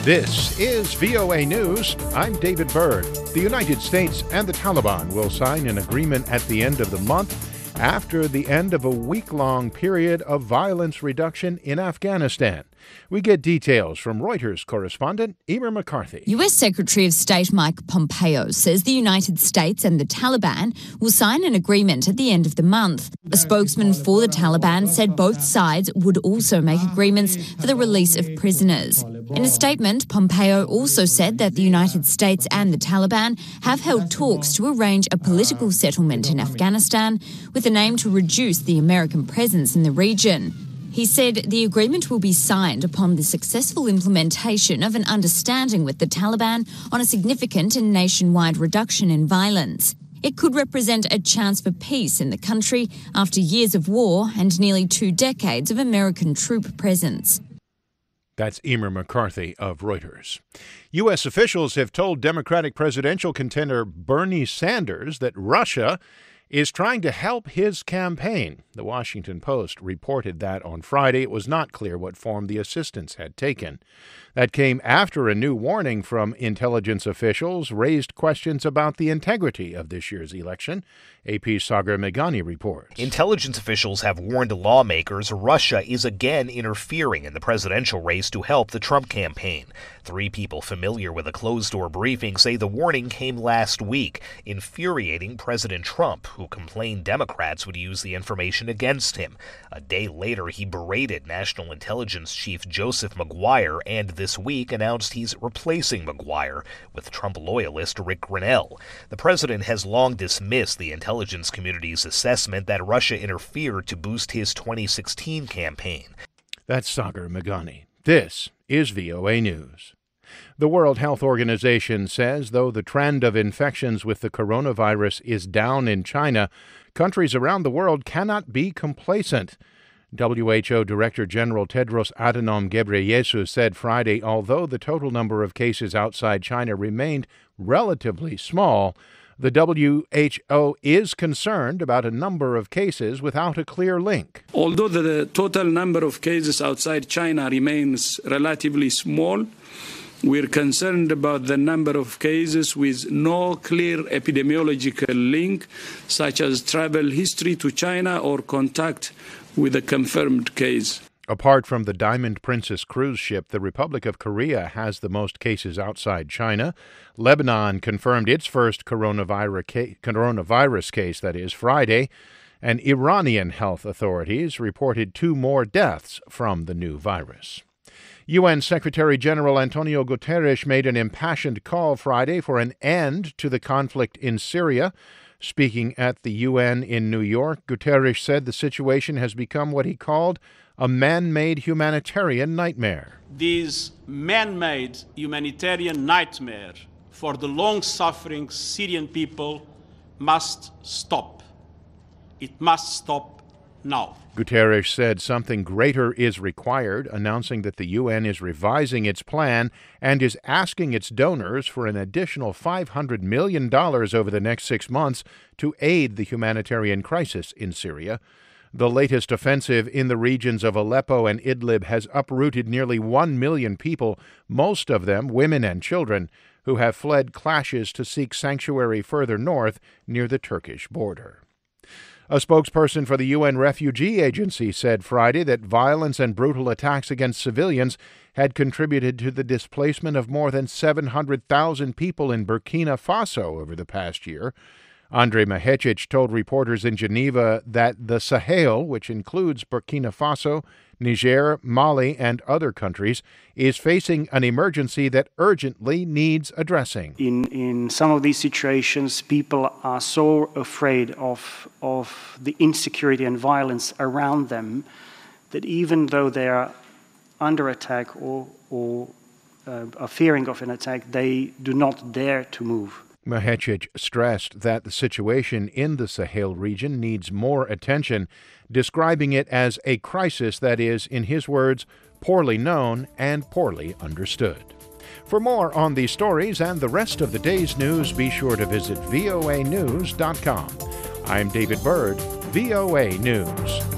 This is VOA News. I'm David Byrd. The United States and the Taliban will sign an agreement at the end of the month after the end of a week-long period of violence reduction in Afghanistan. We get details from Reuters correspondent Emer McCarthy. U.S. Secretary of State Mike Pompeo says the United States and the Taliban will sign an agreement at the end of the month. A spokesman for the Taliban said both sides would also make agreements for the release of prisoners. In a statement, Pompeo also said that the United States and the Taliban have held talks to arrange a political settlement in Afghanistan with an aim to reduce the American presence in the region. He said the agreement will be signed upon the successful implementation of an understanding with the Taliban on a significant and nationwide reduction in violence. It could represent a chance for peace in the country after years of war and nearly 2 decades of American troop presence. That's Emer McCarthy of Reuters. U.S. officials have told Democratic presidential contender Bernie Sanders that Russia is trying to help his campaign. The Washington Post reported that on Friday. It was not clear what form the assistance had taken. That came after a new warning from intelligence officials raised questions about the integrity of this year's election. AP's Sagar Meghani reports. Intelligence officials have warned lawmakers Russia is again interfering in the presidential race to help the Trump campaign. 3 people familiar with a closed-door briefing say the warning came last week, infuriating President Trump, who complained Democrats would use the information against him. A day later, he berated National Intelligence Chief Joseph Maguire and this week announced he's replacing Maguire with Trump loyalist Rick Grenell. The president has long dismissed the intelligence community's assessment that Russia interfered to boost his 2016 campaign. That's Sagar Meghani. This is VOA News. The World Health Organization says though the trend of infections with the coronavirus is down in China, countries around the world cannot be complacent. WHO Director General Tedros Adhanom Ghebreyesus said Friday although the total number of cases outside China remained relatively small, the WHO is concerned about a number of cases without a clear link. Although the total number of cases outside China remains relatively small, we're concerned about the number of cases with no clear epidemiological link, such as travel history to China or contact with a confirmed case. Apart from the Diamond Princess cruise ship, the Republic of Korea has the most cases outside China. Lebanon confirmed its first coronavirus case, Friday, and Iranian health authorities reported 2 more deaths from the new virus. UN Secretary General Antonio Guterres made an impassioned call Friday for an end to the conflict in Syria. Speaking at the UN in New York, Guterres said the situation has become what he called a man-made humanitarian nightmare. This man-made humanitarian nightmare for the long-suffering Syrian people must stop. It must stop now. Guterres said something greater is required, announcing that the UN is revising its plan and is asking its donors for an additional $500 million over the next 6 months to aid the humanitarian crisis in Syria. The latest offensive in the regions of Aleppo and Idlib has uprooted nearly 1 million people, most of them women and children, who have fled clashes to seek sanctuary further north near the Turkish border. A spokesperson for the UN Refugee Agency said Friday that violence and brutal attacks against civilians had contributed to the displacement of more than 700,000 people in Burkina Faso over the past year. Andrei Mahecic told reporters in Geneva that the Sahel, which includes Burkina Faso, Niger, Mali, and other countries, is facing an emergency that urgently needs addressing. In some of these situations, people are so afraid of the insecurity and violence around them that even though they are under attack or are fearing of an attack, they do not dare to move. Mahecic stressed that the situation in the Sahel region needs more attention, describing it as a crisis that is, in his words, poorly known and poorly understood. For more on these stories and the rest of the day's news, be sure to visit voanews.com. I'm David Byrd, VOA News.